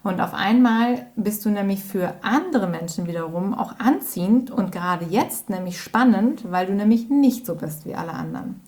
Und auf einmal bist du nämlich für andere Menschen wiederum auch anziehend und gerade jetzt nämlich spannend, weil du nämlich nicht so bist wie alle anderen.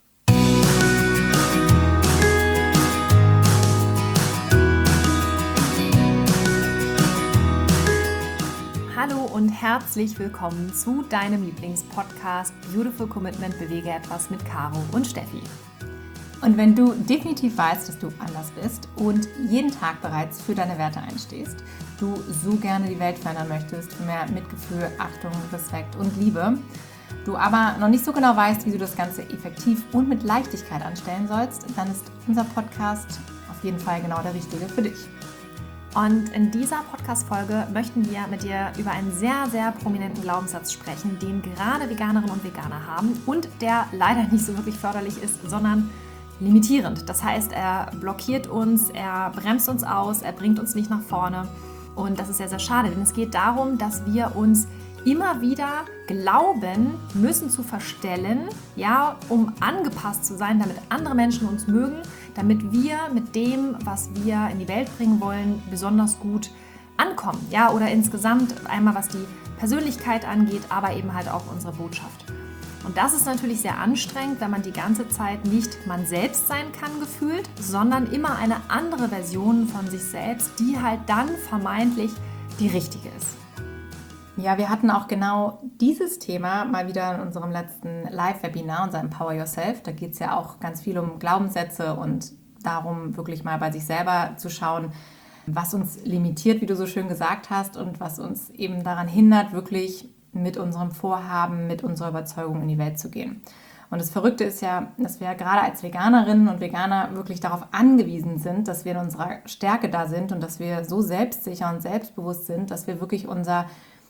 Hallo und herzlich willkommen zu deinem Lieblingspodcast Beautiful Commitment – Bewege etwas mit Caro und Steffi. Und wenn du definitiv weißt, dass du anders bist und jeden Tag bereits für deine Werte einstehst, du so gerne die Welt verändern möchtest, für mehr Mitgefühl, Achtung, Respekt und Liebe, du aber noch nicht so genau weißt, wie du das Ganze effektiv und mit Leichtigkeit anstellen sollst, dann ist unser Podcast auf jeden Fall genau der richtige für dich. Und in dieser Podcast-Folge möchten wir mit dir über einen sehr, sehr prominenten Glaubenssatz sprechen, den gerade Veganerinnen und Veganer haben und der leider nicht so wirklich förderlich ist, sondern limitierend. Das heißt, er blockiert uns, er bremst uns aus, er bringt uns nicht nach vorne. Und das ist sehr, sehr schade, denn es geht darum, dass wir uns immer wieder glauben müssen zu verstellen, ja, um angepasst zu sein, damit andere Menschen uns mögen, damit wir mit dem, was wir in die Welt bringen wollen, besonders gut ankommen. Ja, oder insgesamt einmal was die Persönlichkeit angeht, aber eben halt auch unsere Botschaft. Und das ist natürlich sehr anstrengend, wenn man die ganze Zeit nicht man selbst sein kann gefühlt, sondern immer eine andere Version von sich selbst, die halt dann vermeintlich die richtige ist. Ja, wir hatten auch genau dieses Thema mal wieder in unserem letzten Live-Webinar, unser Empower Yourself. Da geht es ja auch ganz viel um Glaubenssätze und darum, wirklich mal bei sich selber zu schauen, was uns limitiert, wie du so schön gesagt hast, und was uns eben daran hindert, wirklich mit unserem Vorhaben, mit unserer Überzeugung in die Welt zu gehen. Und das Verrückte ist ja, dass wir gerade als Veganerinnen und Veganer wirklich darauf angewiesen sind, dass wir in unserer Stärke da sind und dass wir so selbstsicher und selbstbewusst sind, dass wir wirklich unser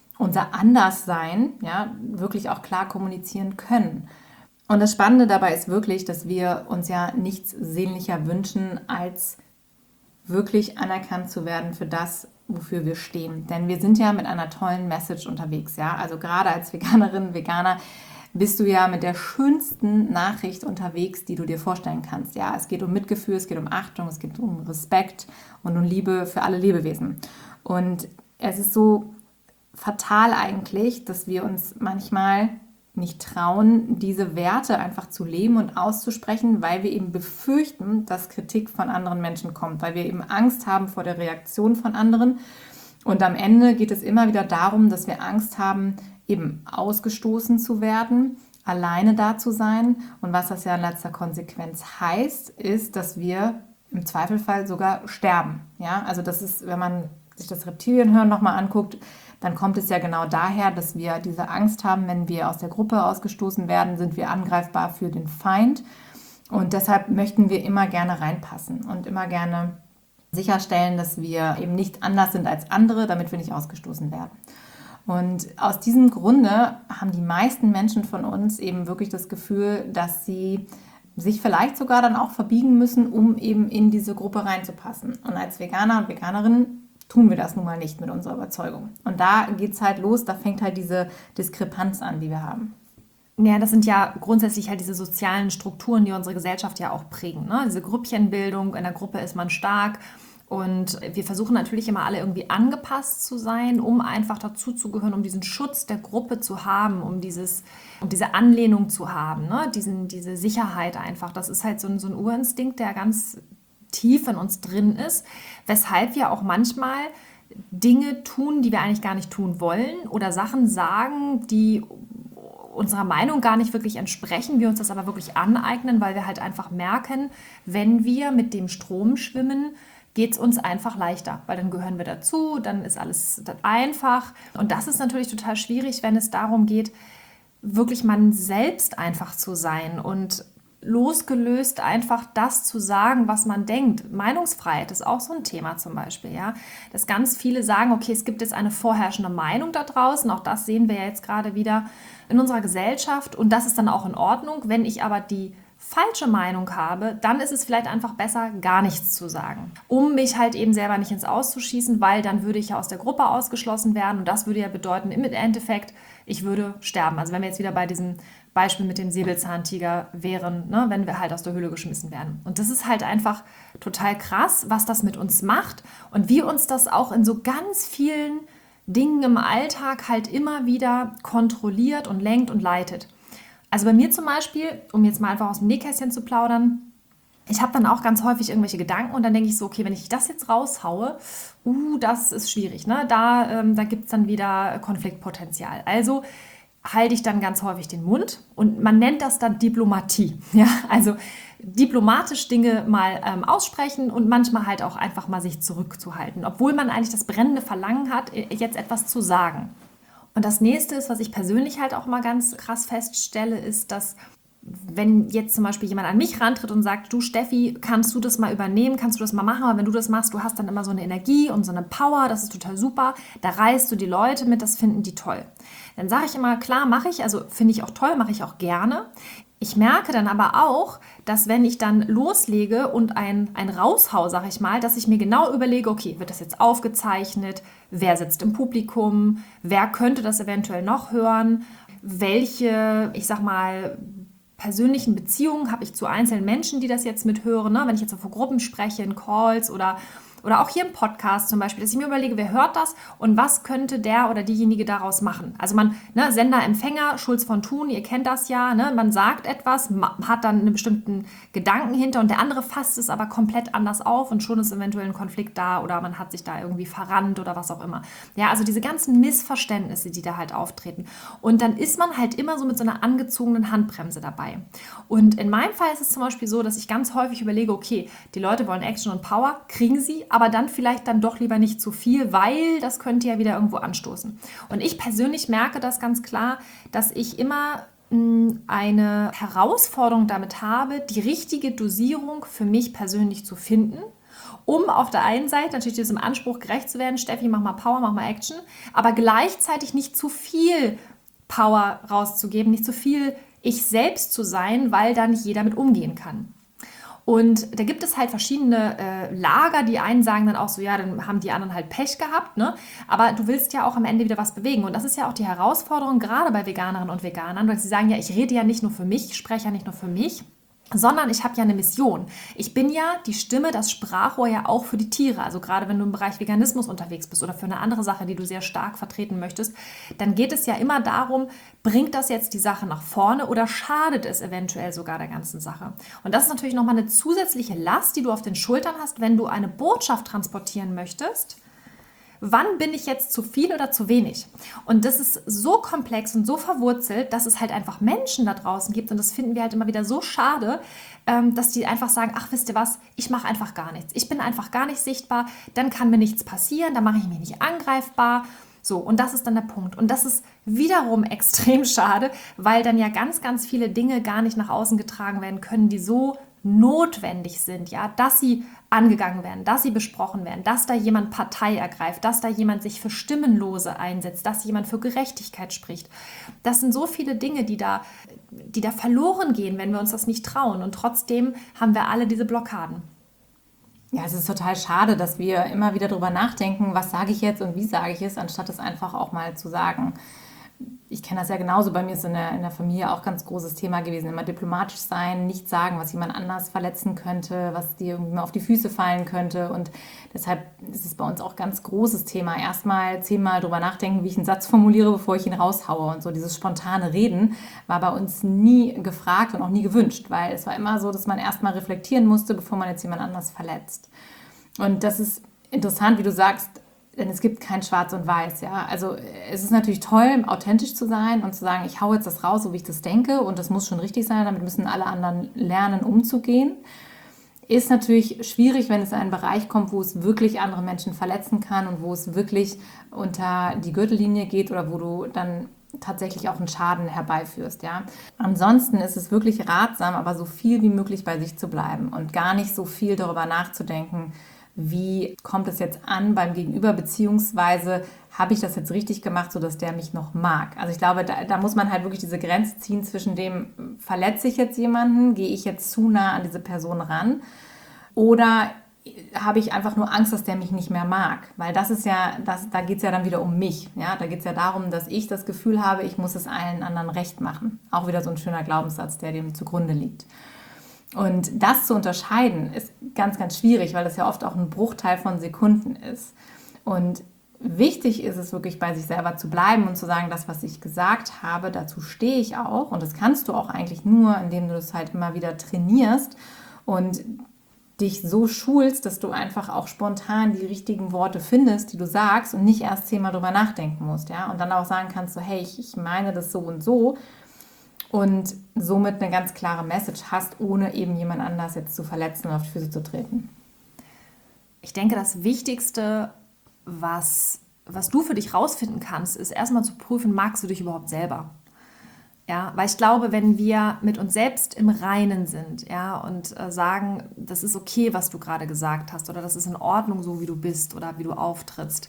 Anderssein, ja, wirklich auch klar kommunizieren können. Und das Spannende dabei ist wirklich, dass wir uns ja nichts sehnlicher wünschen, als wirklich anerkannt zu werden für das, wofür wir stehen. Denn wir sind ja mit einer tollen Message unterwegs, ja. Also gerade als Veganerin, Veganer bist du ja mit der schönsten Nachricht unterwegs, die du dir vorstellen kannst. Ja, es geht um Mitgefühl, es geht um Achtung, es geht um Respekt und um Liebe für alle Lebewesen. Und es ist so fatal eigentlich, dass wir uns manchmal nicht trauen, diese Werte einfach zu leben und auszusprechen, weil wir eben befürchten, dass Kritik von anderen Menschen kommt, weil wir eben Angst haben vor der Reaktion von anderen. Und am Ende geht es immer wieder darum, dass wir Angst haben, eben ausgestoßen zu werden, alleine da zu sein. Und was das ja in letzter Konsequenz heißt, ist, dass wir im Zweifelfall sogar sterben. Ja, also das ist, wenn man sich das Reptilienhirn nochmal anguckt, dann kommt es ja genau daher, dass wir diese Angst haben, wenn wir aus der Gruppe ausgestoßen werden, sind wir angreifbar für den Feind. Und deshalb möchten wir immer gerne reinpassen und immer gerne sicherstellen, dass wir eben nicht anders sind als andere, damit wir nicht ausgestoßen werden. Und aus diesem Grunde haben die meisten Menschen von uns eben wirklich das Gefühl, dass sie sich vielleicht sogar dann auch verbiegen müssen, um eben in diese Gruppe reinzupassen. Und als Veganer und Veganerin tun wir das nun mal nicht mit unserer Überzeugung. Und da geht es halt los, da fängt halt diese Diskrepanz an, die wir haben. Ja, das sind ja grundsätzlich halt diese sozialen Strukturen, die unsere Gesellschaft ja auch prägen, ne? Diese Grüppchenbildung, in der Gruppe ist man stark und wir versuchen natürlich immer alle irgendwie angepasst zu sein, um einfach dazuzugehören, um diesen Schutz der Gruppe zu haben, um diese Anlehnung zu haben, ne? Diese Sicherheit einfach. Das ist halt so ein Urinstinkt, der ganz tief in uns drin ist, weshalb wir auch manchmal Dinge tun, die wir eigentlich gar nicht tun wollen oder Sachen sagen, die unserer Meinung gar nicht wirklich entsprechen, wir uns das aber wirklich aneignen, weil wir halt einfach merken, wenn wir mit dem Strom schwimmen, geht es uns einfach leichter, weil dann gehören wir dazu, dann ist alles einfach. Und das ist natürlich total schwierig, wenn es darum geht, wirklich man selbst einfach zu sein und losgelöst einfach das zu sagen, was man denkt. Meinungsfreiheit ist auch so ein Thema zum Beispiel, ja, dass ganz viele sagen, okay, es gibt jetzt eine vorherrschende Meinung da draußen, auch das sehen wir ja jetzt gerade wieder in unserer Gesellschaft und das ist dann auch in Ordnung. Wenn ich aber die falsche Meinung habe, dann ist es vielleicht einfach besser, gar nichts zu sagen, um mich halt eben selber nicht ins Aus zu schießen, weil dann würde ich ja aus der Gruppe ausgeschlossen werden und das würde ja bedeuten, im Endeffekt, ich würde sterben. Also wenn wir jetzt wieder bei diesem Beispiel mit dem Säbelzahntiger wären, ne, wenn wir halt aus der Höhle geschmissen werden. Und das ist halt einfach total krass, was das mit uns macht und wie uns das auch in so ganz vielen Dingen im Alltag halt immer wieder kontrolliert und lenkt und leitet. Also bei mir zum Beispiel, um jetzt mal einfach aus dem Nähkästchen zu plaudern, ich habe dann auch ganz häufig irgendwelche Gedanken und dann denke ich so, okay, wenn ich das jetzt raushaue, das ist schwierig, ne? Da gibt es dann wieder Konfliktpotenzial. Also halte ich dann ganz häufig den Mund und man nennt das dann Diplomatie. Ja? Also diplomatisch Dinge mal aussprechen und manchmal halt auch einfach mal sich zurückzuhalten, obwohl man eigentlich das brennende Verlangen hat, jetzt etwas zu sagen. Und das nächste ist, was ich persönlich halt auch mal ganz krass feststelle, ist, dass wenn jetzt zum Beispiel jemand an mich rantritt und sagt, du Steffi, kannst du das mal übernehmen, kannst du das mal machen, aber wenn du das machst, du hast dann immer so eine Energie und so eine Power, das ist total super, da reißt du die Leute mit, das finden die toll. Dann sage ich immer, klar, mache ich, also finde ich auch toll, mache ich auch gerne. Ich merke dann aber auch, dass wenn ich dann loslege und ein raushau, sage ich mal, dass ich mir genau überlege, okay, wird das jetzt aufgezeichnet, wer sitzt im Publikum, wer könnte das eventuell noch hören, welche, ich sag mal, persönlichen Beziehungen habe ich zu einzelnen Menschen, die das jetzt mithören, ne? Wenn ich jetzt so vor Gruppen spreche, in Calls oder auch hier im Podcast zum Beispiel, dass ich mir überlege, wer hört das und was könnte der oder diejenige daraus machen. Also man, ne, Sender, Empfänger, Schulz von Thun, ihr kennt das ja, ne? Man sagt etwas, hat dann einen bestimmten Gedanken hinter und der andere fasst es aber komplett anders auf und schon ist eventuell ein Konflikt da oder man hat sich da irgendwie verrannt oder was auch immer. Ja, also diese ganzen Missverständnisse, die da halt auftreten. Und dann ist man halt immer so mit so einer angezogenen Handbremse dabei. Und in meinem Fall ist es zum Beispiel so, dass ich ganz häufig überlege, okay, die Leute wollen Action und Power, kriegen sie, aber dann vielleicht dann doch lieber nicht zu viel, weil das könnte ja wieder irgendwo anstoßen. Und ich persönlich merke das ganz klar, dass ich immer eine Herausforderung damit habe, die richtige Dosierung für mich persönlich zu finden, um auf der einen Seite natürlich diesem Anspruch gerecht zu werden, Steffi, mach mal Power, mach mal Action, aber gleichzeitig nicht zu viel Power rauszugeben, nicht zu viel ich selbst zu sein, weil da nicht jeder mit umgehen kann. Und da gibt es halt verschiedene Lager, die einen sagen dann auch so, ja, dann haben die anderen halt Pech gehabt, ne? Aber du willst ja auch am Ende wieder was bewegen. Und das ist ja auch die Herausforderung, gerade bei Veganerinnen und Veganern, weil sie sagen, ja, ich rede ja nicht nur für mich, ich spreche ja nicht nur für mich, sondern ich habe ja eine Mission. Ich bin ja die Stimme, das Sprachrohr ja auch für die Tiere. Also gerade wenn du im Bereich Veganismus unterwegs bist oder für eine andere Sache, die du sehr stark vertreten möchtest, dann geht es ja immer darum, bringt das jetzt die Sache nach vorne oder schadet es eventuell sogar der ganzen Sache? Und das ist natürlich nochmal eine zusätzliche Last, die du auf den Schultern hast, wenn du eine Botschaft transportieren möchtest. Wann bin ich jetzt zu viel oder zu wenig? Und das ist so komplex und so verwurzelt, dass es halt einfach Menschen da draußen gibt und das finden wir halt immer wieder so schade, dass die einfach sagen, ach, wisst ihr was, ich mache einfach gar nichts. Ich bin einfach gar nicht sichtbar, dann kann mir nichts passieren, dann mache ich mich nicht angreifbar. So, und das ist dann der Punkt. Und das ist wiederum extrem schade, weil dann ja ganz, ganz viele Dinge gar nicht nach außen getragen werden können, die so notwendig sind, ja, dass sie angegangen werden, dass sie besprochen werden, dass da jemand Partei ergreift, dass da jemand sich für Stimmenlose einsetzt, dass jemand für Gerechtigkeit spricht. Das sind so viele Dinge, die da verloren gehen, wenn wir uns das nicht trauen. Und trotzdem haben wir alle diese Blockaden. Ja, es ist total schade, dass wir immer wieder darüber nachdenken, was sage ich jetzt und wie sage ich es, anstatt es einfach auch mal zu sagen. Ich kenne das ja genauso, bei mir ist in der Familie auch ganz großes Thema gewesen, immer diplomatisch sein, nicht sagen, was jemand anders verletzen könnte, was dir irgendwie mal auf die Füße fallen könnte und deshalb ist es bei uns auch ein ganz großes Thema. Erstmal 10-mal drüber nachdenken, wie ich einen Satz formuliere, bevor ich ihn raushaue und so dieses spontane Reden war bei uns nie gefragt und auch nie gewünscht, weil es war immer so, dass man erstmal reflektieren musste, bevor man jetzt jemand anders verletzt. Und das ist interessant, wie du sagst, denn es gibt kein Schwarz und Weiß, ja. Also es ist natürlich toll, authentisch zu sein und zu sagen, ich hau jetzt das raus, so wie ich das denke und das muss schon richtig sein, damit müssen alle anderen lernen, umzugehen. Ist natürlich schwierig, wenn es in einen Bereich kommt, wo es wirklich andere Menschen verletzen kann und wo es wirklich unter die Gürtellinie geht oder wo du dann tatsächlich auch einen Schaden herbeiführst, ja. Ansonsten ist es wirklich ratsam, aber so viel wie möglich bei sich zu bleiben und gar nicht so viel darüber nachzudenken, wie kommt es jetzt an beim Gegenüber, beziehungsweise habe ich das jetzt richtig gemacht, sodass der mich noch mag. Also ich glaube, da muss man halt wirklich diese Grenze ziehen zwischen dem, verletze ich jetzt jemanden, gehe ich jetzt zu nah an diese Person ran oder habe ich einfach nur Angst, dass der mich nicht mehr mag. Weil das ist ja, da geht es ja dann wieder um mich. Ja? Da geht es ja darum, dass ich das Gefühl habe, ich muss es allen anderen recht machen. Auch wieder so ein schöner Glaubenssatz, der dem zugrunde liegt. Und das zu unterscheiden, ist ganz, ganz schwierig, weil das ja oft auch ein Bruchteil von Sekunden ist. Und wichtig ist es wirklich, bei sich selber zu bleiben und zu sagen, das, was ich gesagt habe, dazu stehe ich auch. Und das kannst du auch eigentlich nur, indem du das halt immer wieder trainierst und dich so schulst, dass du einfach auch spontan die richtigen Worte findest, die du sagst und nicht erst 10-mal drüber nachdenken musst. Ja? Und dann auch sagen kannst, so, hey, ich meine das so und so. Und somit eine ganz klare Message hast, ohne eben jemand anders jetzt zu verletzen und auf die Füße zu treten. Ich denke, das Wichtigste, was du für dich rausfinden kannst, ist erstmal zu prüfen, magst du dich überhaupt selber? Ja, weil ich glaube, wenn wir mit uns selbst im Reinen sind, ja, und sagen, das ist okay, was du gerade gesagt hast, oder das ist in Ordnung, so wie du bist oder wie du auftrittst,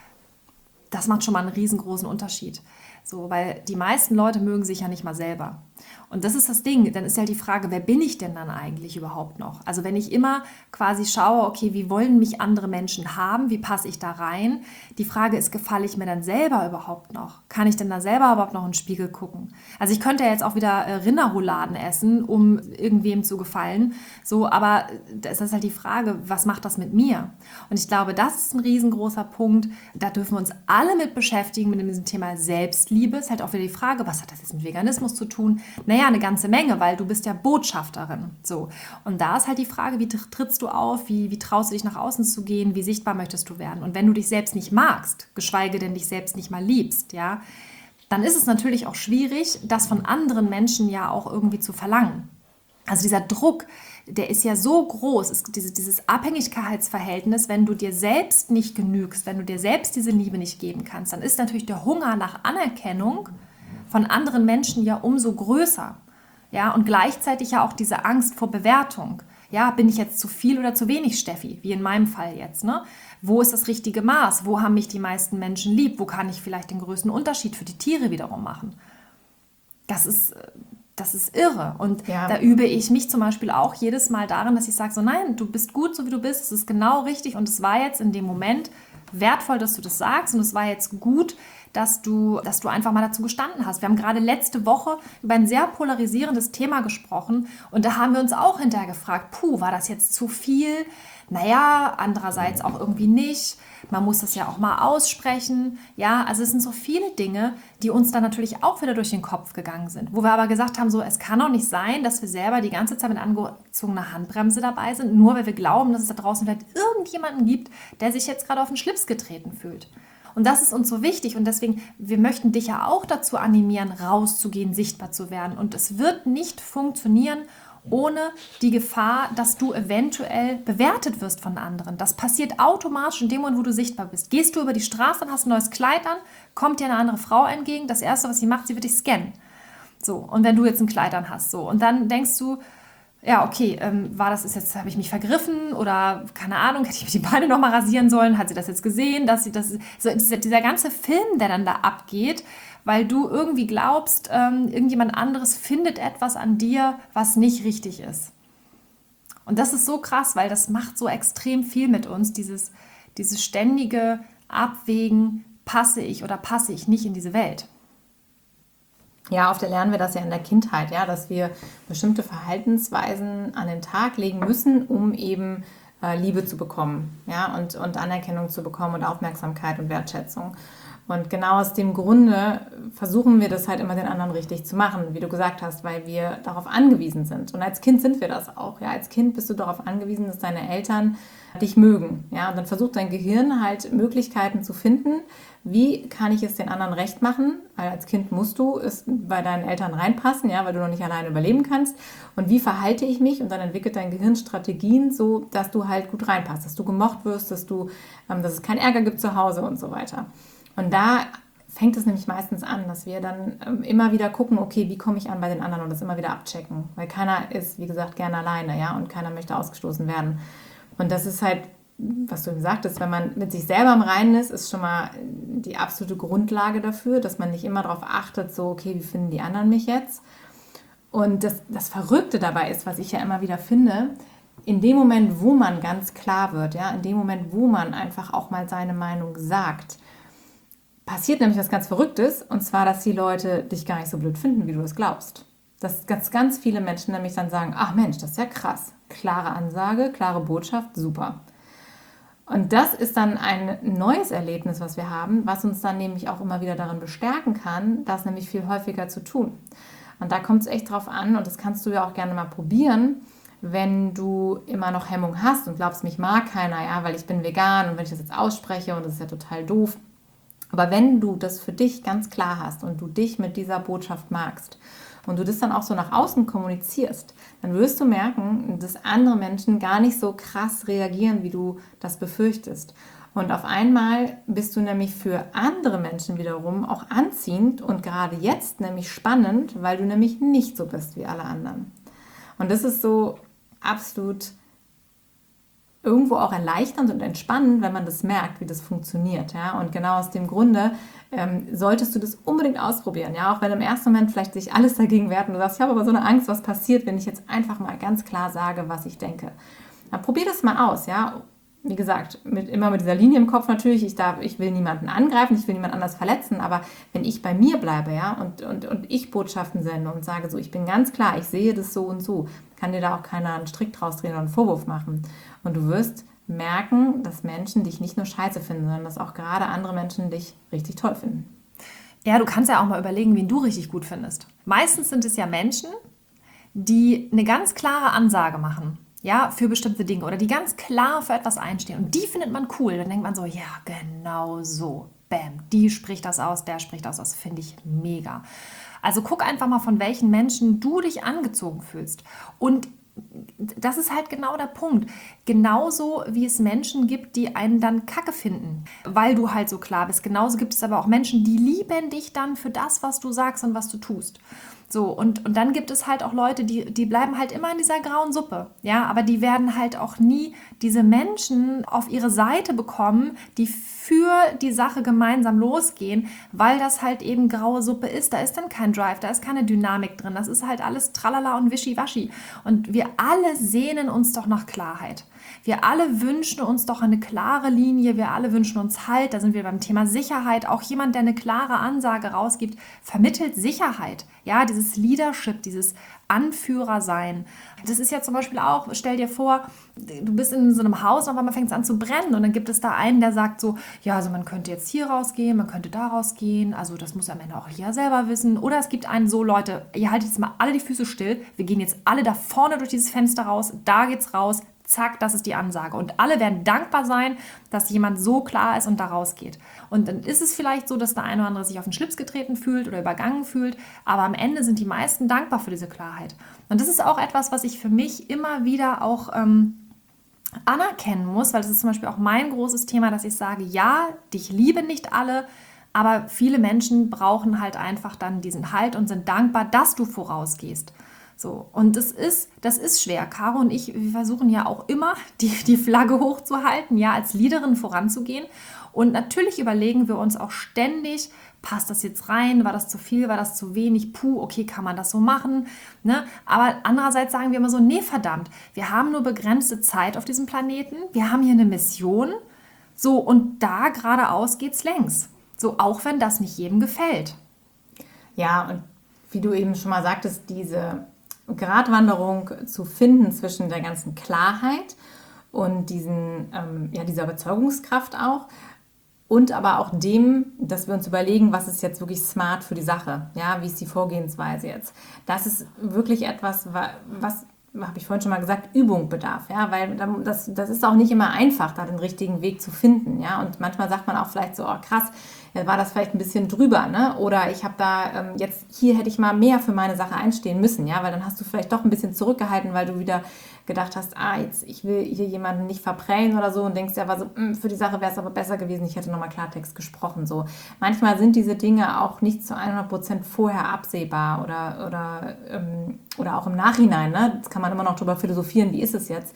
das macht schon mal einen riesengroßen Unterschied. So, weil die meisten Leute mögen sich ja nicht mal selber. Und das ist das Ding. Dann ist ja die Frage, wer bin ich denn dann eigentlich überhaupt noch? Also wenn ich immer quasi schaue, okay, wie wollen mich andere Menschen haben? Wie passe ich da rein? Die Frage ist, gefalle ich mir dann selber überhaupt noch? Kann ich denn da selber überhaupt noch in den Spiegel gucken? Also ich könnte ja jetzt auch wieder Rinderrouladen essen, um irgendwem zu gefallen. So, aber das ist halt die Frage, was macht das mit mir? Und ich glaube, das ist ein riesengroßer Punkt. Da dürfen wir uns alle mit beschäftigen, mit diesem Thema Selbstliebe. Ist halt auch wieder die Frage, was hat das jetzt mit Veganismus zu tun? Naja, eine ganze Menge, weil du bist ja Botschafterin. So. Und da ist halt die Frage, wie trittst du auf, wie traust du dich nach außen zu gehen, wie sichtbar möchtest du werden? Und wenn du dich selbst nicht magst, geschweige denn dich selbst nicht mal liebst, ja, dann ist es natürlich auch schwierig, das von anderen Menschen ja auch irgendwie zu verlangen. Also dieser Druck, der ist ja so groß, ist dieses Abhängigkeitsverhältnis, wenn du dir selbst nicht genügst, wenn du dir selbst diese Liebe nicht geben kannst, dann ist natürlich der Hunger nach Anerkennung von anderen Menschen ja umso größer. Ja, und gleichzeitig ja auch diese Angst vor Bewertung. Ja, bin ich jetzt zu viel oder zu wenig, Steffi? Wie in meinem Fall jetzt. Ne? Wo ist das richtige Maß? Wo haben mich die meisten Menschen lieb? Wo kann ich vielleicht den größten Unterschied für die Tiere wiederum machen? Das ist irre. Und ja, da übe ich mich zum Beispiel auch jedes Mal darin, dass ich sage, so nein, du bist gut, so wie du bist, es ist genau richtig und es war jetzt in dem Moment wertvoll, dass du das sagst und es war jetzt gut, dass du einfach mal dazu gestanden hast. Wir haben gerade letzte Woche über ein sehr polarisierendes Thema gesprochen und da haben wir uns auch hinterher gefragt, war das jetzt zu viel? Naja, andererseits auch irgendwie nicht. Man muss das ja auch mal aussprechen. Ja, also es sind so viele Dinge, die uns dann natürlich auch wieder durch den Kopf gegangen sind. Wo wir aber gesagt haben, so, es kann doch nicht sein, dass wir selber die ganze Zeit mit angezogener Handbremse dabei sind, nur weil wir glauben, dass es da draußen vielleicht irgendjemanden gibt, der sich jetzt gerade auf den Schlips getreten fühlt. Und das ist uns so wichtig und deswegen, wir möchten dich ja auch dazu animieren, rauszugehen, sichtbar zu werden. Und es wird nicht funktionieren ohne die Gefahr, dass du eventuell bewertet wirst von anderen. Das passiert automatisch in dem Moment, wo du sichtbar bist. Gehst du über die Straße und hast ein neues Kleid an, kommt dir eine andere Frau entgegen, das Erste, was sie macht, sie wird dich scannen. So, und wenn du jetzt ein Kleid an hast, so, und dann denkst du, ja, okay, habe ich mich vergriffen oder keine Ahnung, hätte ich mir die Beine nochmal rasieren sollen, hat sie das jetzt gesehen, dieser ganze Film, der dann da abgeht, weil du irgendwie glaubst, irgendjemand anderes findet etwas an dir, was nicht richtig ist. Und das ist so krass, weil das macht so extrem viel mit uns, dieses ständige Abwägen, passe ich oder passe ich nicht in diese Welt. Ja, oft lernen wir das ja in der Kindheit, ja, dass wir bestimmte Verhaltensweisen an den Tag legen müssen, um eben Liebe zu bekommen, ja, und Anerkennung zu bekommen und Aufmerksamkeit und Wertschätzung. Und genau aus dem Grunde versuchen wir das halt immer den anderen richtig zu machen, wie du gesagt hast, weil wir darauf angewiesen sind. Und als Kind sind wir das auch. Ja? Als Kind bist du darauf angewiesen, dass deine Eltern dich mögen. Ja? Und dann versucht dein Gehirn halt Möglichkeiten zu finden, wie kann ich es den anderen recht machen, weil als Kind musst du es bei deinen Eltern reinpassen, ja? Weil du noch nicht alleine überleben kannst. Und wie verhalte ich mich? Und dann entwickelt dein Gehirn Strategien, so dass du halt gut reinpasst, dass du gemocht wirst, dass es keinen Ärger gibt zu Hause und so weiter. Und da fängt es nämlich meistens an, dass wir dann immer wieder gucken, okay, wie komme ich an bei den anderen und das immer wieder abchecken. Weil keiner ist, wie gesagt, gerne alleine, ja, und keiner möchte ausgestoßen werden. Und das ist halt was du eben sagtest, wenn man mit sich selber im Reinen ist schon mal die absolute Grundlage dafür, dass man nicht immer darauf achtet, so, okay, wie finden die anderen mich jetzt? Und das Verrückte dabei ist, was ich ja immer wieder finde, in dem Moment, wo man ganz klar wird, ja, in dem Moment, wo man einfach auch mal seine Meinung sagt, passiert nämlich was ganz Verrücktes, und zwar, dass die Leute dich gar nicht so blöd finden, wie du es glaubst. Dass ganz viele Menschen nämlich dann sagen, ach Mensch, das ist ja krass, klare Ansage, klare Botschaft, super. Und das ist dann ein neues Erlebnis, was wir haben, was uns dann nämlich auch immer wieder darin bestärken kann, das nämlich viel häufiger zu tun. Und da kommt es echt drauf an, und das kannst du ja auch gerne mal probieren, wenn du immer noch Hemmung hast und glaubst, mich mag keiner, ja, weil ich bin vegan und wenn ich das jetzt ausspreche und das ist ja total doof. Aber wenn du das für dich ganz klar hast und du dich mit dieser Botschaft magst und du das dann auch so nach außen kommunizierst, dann wirst du merken, dass andere Menschen gar nicht so krass reagieren, wie du das befürchtest. Und auf einmal bist du nämlich für andere Menschen wiederum auch anziehend und gerade jetzt nämlich spannend, weil du nämlich nicht so bist wie alle anderen. Und das ist so absolut irgendwo auch erleichternd und entspannend, wenn man das merkt, wie das funktioniert. Ja? Und genau aus dem Grunde solltest du das unbedingt ausprobieren. Ja? Auch wenn im ersten Moment vielleicht sich alles dagegen wehrt und du sagst, ich habe aber so eine Angst, was passiert, wenn ich jetzt einfach mal ganz klar sage, was ich denke. Dann probier das mal aus. Ja? Wie gesagt, immer mit dieser Linie im Kopf natürlich, ich will niemanden angreifen, ich will niemanden anders verletzen, aber wenn ich bei mir bleibe, ja, und ich Botschaften sende und sage so, ich bin ganz klar, ich sehe das so und so, kann dir da auch keiner einen Strick draus drehen oder einen Vorwurf machen. Und du wirst merken, dass Menschen dich nicht nur scheiße finden, sondern dass auch gerade andere Menschen dich richtig toll finden. Ja, du kannst ja auch mal überlegen, wen du richtig gut findest. Meistens sind es ja Menschen, die eine ganz klare Ansage machen. Ja, für bestimmte Dinge oder die ganz klar für etwas einstehen. Und die findet man cool. Dann denkt man so, ja, genau so. Bam, die spricht das aus, der spricht das aus. Das finde ich mega. Also guck einfach mal, von welchen Menschen du dich angezogen fühlst. Und das ist halt genau der Punkt. Genauso wie es Menschen gibt, die einen dann kacke finden, weil du halt so klar bist. Genauso gibt es aber auch Menschen, die lieben dich dann für das, was du sagst und was du tust. So, und dann gibt es halt auch Leute, die bleiben halt immer in dieser grauen Suppe, ja, aber die werden halt auch nie diese Menschen auf ihre Seite bekommen, die für die Sache gemeinsam losgehen, weil das halt eben graue Suppe ist. Da ist dann kein Drive, da ist keine Dynamik drin, das ist halt alles Tralala und Wischiwaschi. Und wir alle sehnen uns doch nach Klarheit. Wir alle wünschen uns doch eine klare Linie, wir alle wünschen uns Halt, da sind wir beim Thema Sicherheit. Auch jemand, der eine klare Ansage rausgibt, vermittelt Sicherheit. Ja, dieses Leadership, dieses Anführersein. Das ist ja zum Beispiel auch, stell dir vor, du bist in so einem Haus und auf einmal fängt es an zu brennen und dann gibt es da einen, der sagt so, ja, also man könnte jetzt hier rausgehen, man könnte da rausgehen, also das muss am Ende auch jeder selber wissen. Oder es gibt einen so, Leute, ihr haltet jetzt mal alle die Füße still, wir gehen jetzt alle da vorne durch dieses Fenster raus, da geht's raus, zack, das ist die Ansage. Und alle werden dankbar sein, dass jemand so klar ist und da rausgeht. Und dann ist es vielleicht so, dass der eine oder andere sich auf den Schlips getreten fühlt oder übergangen fühlt, aber am Ende sind die meisten dankbar für diese Klarheit. Und das ist auch etwas, was ich für mich immer wieder auch anerkennen muss, weil das ist zum Beispiel auch mein großes Thema, dass ich sage, ja, dich lieben nicht alle, aber viele Menschen brauchen halt einfach dann diesen Halt und sind dankbar, dass du vorausgehst. So, und das ist schwer. Caro und ich, wir versuchen ja auch immer, die Flagge hochzuhalten, ja, als Leaderin voranzugehen. Und natürlich überlegen wir uns auch ständig, passt das jetzt rein? War das zu viel? War das zu wenig? Puh, okay, kann man das so machen? Ne? Aber andererseits sagen wir immer so, nee, verdammt, wir haben nur begrenzte Zeit auf diesem Planeten. Wir haben hier eine Mission. So, und da geradeaus geht's längs. So, auch wenn das nicht jedem gefällt. Ja, und wie du eben schon mal sagtest, diese Gratwanderung zu finden zwischen der ganzen Klarheit und dieser Überzeugungskraft auch und aber auch dem, dass wir uns überlegen, was ist jetzt wirklich smart für die Sache, ja, wie ist die Vorgehensweise jetzt. Das ist wirklich etwas, was habe ich vorhin schon mal gesagt, Übung bedarf, ja, weil das ist auch nicht immer einfach, da den richtigen Weg zu finden, ja, und manchmal sagt man auch vielleicht so, oh krass, war das vielleicht ein bisschen drüber, ne? Oder ich habe da hier hätte ich mal mehr für meine Sache einstehen müssen, ja, weil dann hast du vielleicht doch ein bisschen zurückgehalten, weil du wieder gedacht hast, ich will hier jemanden nicht verprellen oder so und denkst ja, für die Sache wäre es aber besser gewesen, ich hätte nochmal Klartext gesprochen, so. Manchmal sind diese Dinge auch nicht zu 100% vorher absehbar oder auch im Nachhinein, ne? Das kann man immer noch drüber philosophieren, wie ist es jetzt?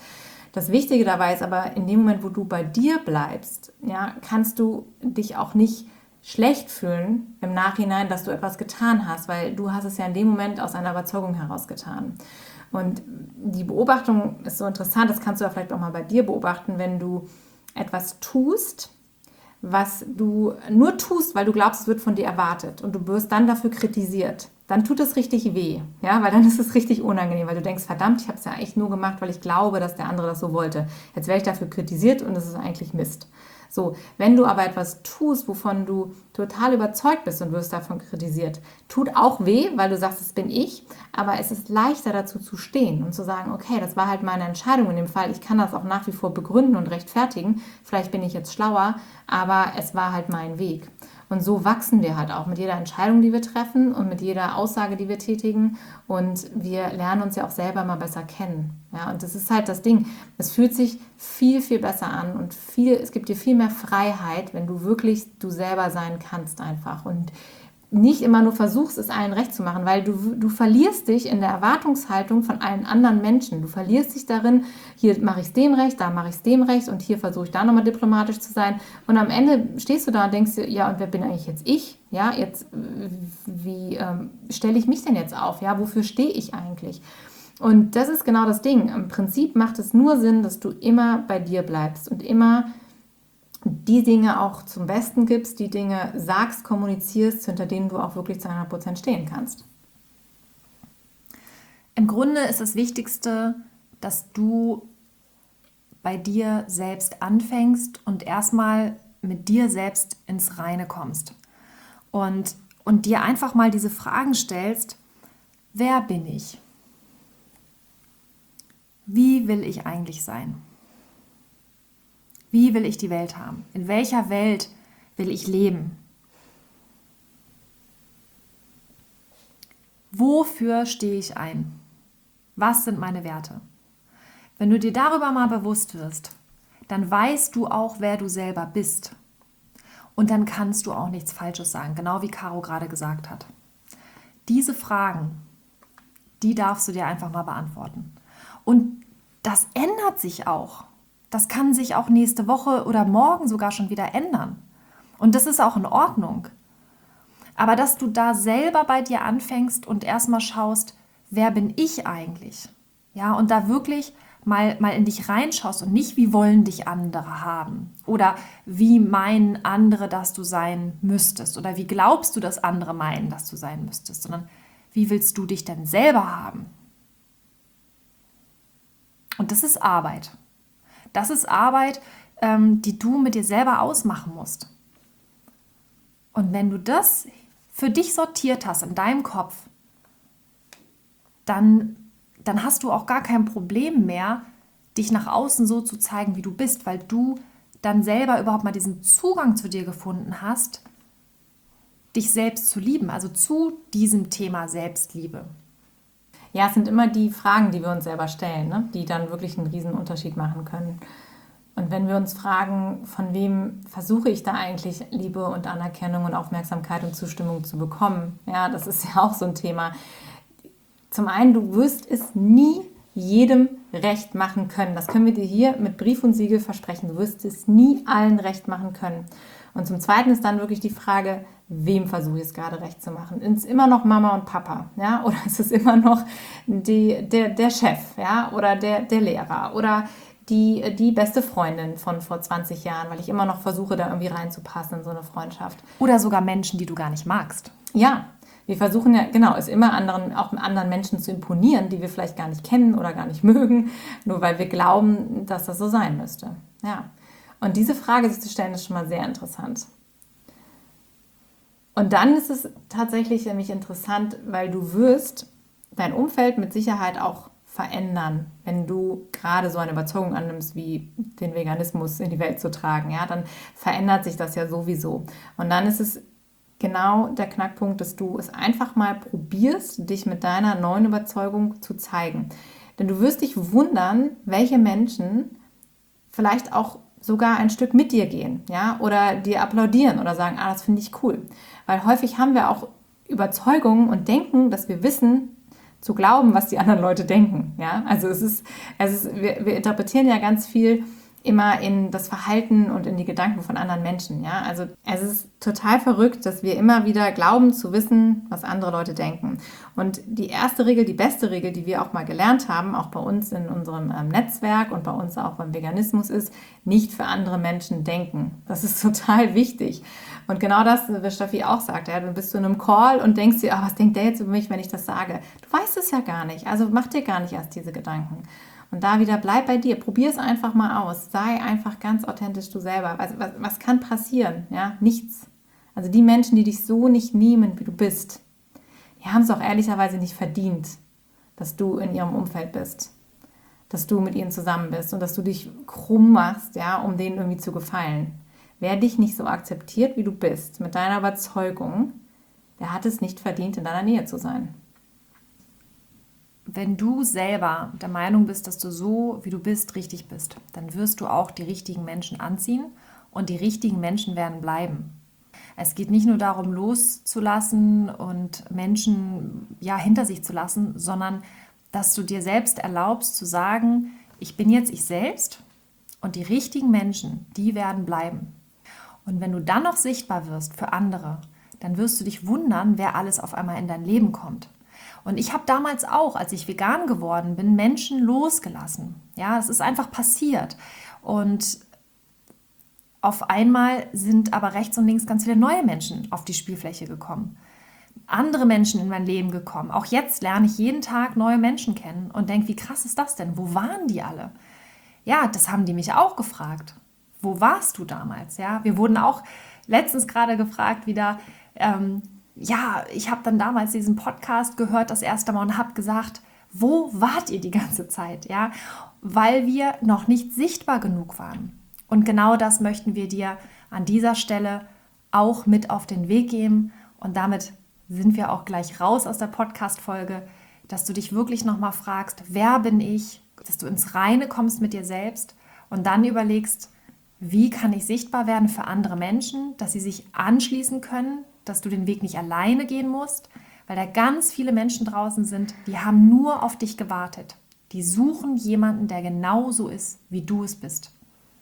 Das Wichtige dabei ist aber, in dem Moment, wo du bei dir bleibst, ja, kannst du dich auch nicht schlecht fühlen im Nachhinein, dass du etwas getan hast, weil du hast es ja in dem Moment aus einer Überzeugung heraus getan. Und die Beobachtung ist so interessant, das kannst du ja vielleicht auch mal bei dir beobachten, wenn du etwas tust, was du nur tust, weil du glaubst, es wird von dir erwartet und du wirst dann dafür kritisiert, dann tut es richtig weh, ja, weil dann ist es richtig unangenehm, weil du denkst, verdammt, ich habe es ja eigentlich nur gemacht, weil ich glaube, dass der andere das so wollte. Jetzt werde ich dafür kritisiert und es ist eigentlich Mist. So, wenn du aber etwas tust, wovon du total überzeugt bist und wirst davon kritisiert, tut auch weh, weil du sagst, das bin ich, aber es ist leichter dazu zu stehen und zu sagen, okay, das war halt meine Entscheidung in dem Fall, ich kann das auch nach wie vor begründen und rechtfertigen, vielleicht bin ich jetzt schlauer, aber es war halt mein Weg. Und so wachsen wir halt auch mit jeder Entscheidung, die wir treffen und mit jeder Aussage, die wir tätigen. Und wir lernen uns ja auch selber mal besser kennen. Ja, und das ist halt das Ding. Es fühlt sich viel, viel besser an und es gibt dir viel mehr Freiheit, wenn du wirklich du selber sein kannst einfach. Und nicht immer nur versuchst, es allen recht zu machen, weil du verlierst dich in der Erwartungshaltung von allen anderen Menschen. Du verlierst dich darin, hier mache ich es dem recht, da mache ich es dem recht und hier versuche ich da nochmal diplomatisch zu sein. Und am Ende stehst du da und denkst dir, ja, und wer bin eigentlich jetzt ich? Ja, jetzt, wie stelle ich mich denn jetzt auf? Ja, wofür stehe ich eigentlich? Und das ist genau das Ding. Im Prinzip macht es nur Sinn, dass du immer bei dir bleibst und immer die Dinge auch zum Besten gibst, die Dinge sagst, kommunizierst, hinter denen du auch wirklich zu 100% stehen kannst. Im Grunde ist das Wichtigste, dass du bei dir selbst anfängst und erstmal mit dir selbst ins Reine kommst. Und dir einfach mal diese Fragen stellst, wer bin ich? Wie will ich eigentlich sein? Wie will ich die Welt haben? In welcher Welt will ich leben? Wofür stehe ich ein? Was sind meine Werte? Wenn du dir darüber mal bewusst wirst, dann weißt du auch, wer du selber bist. Und dann kannst du auch nichts Falsches sagen, genau wie Caro gerade gesagt hat. Diese Fragen, die darfst du dir einfach mal beantworten. Und das ändert sich auch. Das kann sich auch nächste Woche oder morgen sogar schon wieder ändern. Und das ist auch in Ordnung. Aber dass du da selber bei dir anfängst und erstmal schaust, wer bin ich eigentlich? Ja, und da wirklich mal in dich reinschaust und nicht, wie wollen dich andere haben? Oder wie meinen andere, dass du sein müsstest? Oder wie glaubst du, dass andere meinen, dass du sein müsstest? Sondern wie willst du dich denn selber haben? Und das ist Arbeit. Das ist Arbeit, die du mit dir selber ausmachen musst. Und wenn du das für dich sortiert hast in deinem Kopf, dann hast du auch gar kein Problem mehr, dich nach außen so zu zeigen, wie du bist, weil du dann selber überhaupt mal diesen Zugang zu dir gefunden hast, dich selbst zu lieben, also zu diesem Thema Selbstliebe. Ja, es sind immer die Fragen, die wir uns selber stellen, ne? Die dann wirklich einen riesen Unterschied machen können. Und wenn wir uns fragen, von wem versuche ich da eigentlich Liebe und Anerkennung und Aufmerksamkeit und Zustimmung zu bekommen, ja, das ist ja auch so ein Thema. Zum einen, du wirst es nie jedem recht machen können. Das können wir dir hier mit Brief und Siegel versprechen. Du wirst es nie allen recht machen können. Und zum Zweiten ist dann wirklich die Frage, wem versuche ich es gerade recht zu machen? Ist es immer noch Mama und Papa? Ja? Oder ist es immer noch der Chef, ja? Oder der Lehrer? Oder die beste Freundin von vor 20 Jahren, weil ich immer noch versuche, da irgendwie reinzupassen in so eine Freundschaft. Oder sogar Menschen, die du gar nicht magst. Ja, wir versuchen ja, genau, es immer auch anderen Menschen zu imponieren, die wir vielleicht gar nicht kennen oder gar nicht mögen, nur weil wir glauben, dass das so sein müsste. Ja. Und diese Frage sich zu stellen, ist schon mal sehr interessant. Und dann ist es tatsächlich nämlich interessant, weil du wirst dein Umfeld mit Sicherheit auch verändern, wenn du gerade so eine Überzeugung annimmst, wie den Veganismus in die Welt zu tragen. Ja, dann verändert sich das ja sowieso. Und dann ist es genau der Knackpunkt, dass du es einfach mal probierst, dich mit deiner neuen Überzeugung zu zeigen. Denn du wirst dich wundern, welche Menschen vielleicht auch sogar ein Stück mit dir gehen, ja, oder dir applaudieren oder sagen, das finde ich cool. Weil häufig haben wir auch Überzeugungen und denken, dass wir wissen, zu glauben, was die anderen Leute denken. Ja? Also wir interpretieren ja ganz viel immer in das Verhalten und in die Gedanken von anderen Menschen. Ja? Also es ist total verrückt, dass wir immer wieder glauben zu wissen, was andere Leute denken. Und die erste Regel, die beste Regel, die wir auch mal gelernt haben, auch bei uns in unserem Netzwerk und bei uns auch beim Veganismus, ist, nicht für andere Menschen denken. Das ist total wichtig. Und genau das, wie Steffi auch sagt, ja, du bist in einem Call und denkst dir, was denkt der jetzt über mich, wenn ich das sage? Du weißt es ja gar nicht, also mach dir gar nicht erst diese Gedanken. Und da wieder, bleib bei dir, probier es einfach mal aus, sei einfach ganz authentisch du selber. Also, was kann passieren? Ja, nichts. Also die Menschen, die dich so nicht nehmen, wie du bist, die haben es auch ehrlicherweise nicht verdient, dass du in ihrem Umfeld bist, dass du mit ihnen zusammen bist und dass du dich krumm machst, ja, um denen irgendwie zu gefallen. Wer dich nicht so akzeptiert, wie du bist, mit deiner Überzeugung, der hat es nicht verdient, in deiner Nähe zu sein. Wenn du selber der Meinung bist, dass du so, wie du bist, richtig bist, dann wirst du auch die richtigen Menschen anziehen und die richtigen Menschen werden bleiben. Es geht nicht nur darum, loszulassen und Menschen hinter sich zu lassen, sondern dass du dir selbst erlaubst zu sagen, ich bin jetzt ich selbst und die richtigen Menschen, die werden bleiben. Und wenn du dann noch sichtbar wirst für andere, dann wirst du dich wundern, wer alles auf einmal in dein Leben kommt. Und ich habe damals auch, als ich vegan geworden bin, Menschen losgelassen. Ja, es ist einfach passiert. Und auf einmal sind aber rechts und links ganz viele neue Menschen auf die Spielfläche gekommen. Andere Menschen in mein Leben gekommen. Auch jetzt lerne ich jeden Tag neue Menschen kennen und denke, wie krass ist das denn? Wo waren die alle? Ja, das haben die mich auch gefragt. Wo warst du damals? Ja, wir wurden auch letztens gerade gefragt wieder, ich habe dann damals diesen Podcast gehört, das erste Mal, und habe gesagt, wo wart ihr die ganze Zeit? Ja, weil wir noch nicht sichtbar genug waren. Und genau das möchten wir dir an dieser Stelle auch mit auf den Weg geben. Und damit sind wir auch gleich raus aus der Podcast-Folge, dass du dich wirklich nochmal fragst, wer bin ich? Dass du ins Reine kommst mit dir selbst und dann überlegst, wie kann ich sichtbar werden für andere Menschen, dass sie sich anschließen können, dass du den Weg nicht alleine gehen musst, weil da ganz viele Menschen draußen sind, die haben nur auf dich gewartet. Die suchen jemanden, der genauso ist, wie du es bist.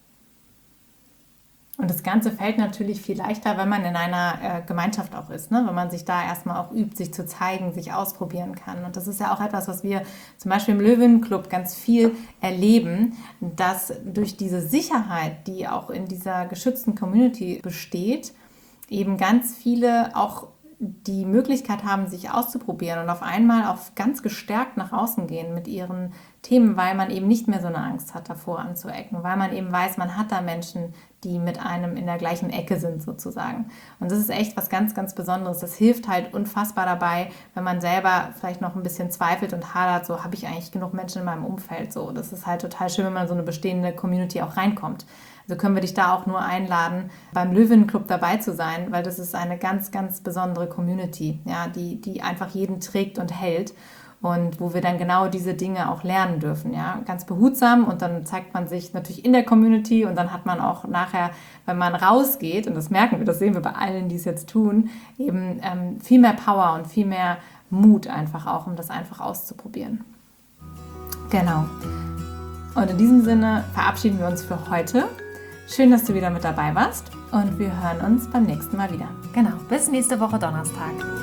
Und das Ganze fällt natürlich viel leichter, wenn man in einer Gemeinschaft auch ist, ne? Wenn man sich da erstmal auch übt, sich zu zeigen, sich ausprobieren kann. Und das ist ja auch etwas, was wir zum Beispiel im Löwenclub ganz viel erleben, dass durch diese Sicherheit, die auch in dieser geschützten Community besteht, eben ganz viele auch die Möglichkeit haben, sich auszuprobieren und auf einmal auch ganz gestärkt nach außen gehen mit ihren Themen, weil man eben nicht mehr so eine Angst hat, davor anzuecken, weil man eben weiß, man hat da Menschen, die mit einem in der gleichen Ecke sind sozusagen. Und das ist echt was ganz, ganz Besonderes. Das hilft halt unfassbar dabei, wenn man selber vielleicht noch ein bisschen zweifelt und hadert, so habe ich eigentlich genug Menschen in meinem Umfeld. So, das ist halt total schön, wenn man in so eine bestehende Community auch reinkommt. Also können wir dich da auch nur einladen, beim Löwenclub dabei zu sein, weil das ist eine ganz, ganz besondere Community, ja, die einfach jeden trägt und hält und wo wir dann genau diese Dinge auch lernen dürfen, ja, ganz behutsam, und dann zeigt man sich natürlich in der Community und dann hat man auch nachher, wenn man rausgeht, und das merken wir, das sehen wir bei allen, die es jetzt tun, eben viel mehr Power und viel mehr Mut einfach auch, um das einfach auszuprobieren. Genau. Und in diesem Sinne verabschieden wir uns für heute. Schön, dass du wieder mit dabei warst und wir hören uns beim nächsten Mal wieder. Genau, bis nächste Woche Donnerstag.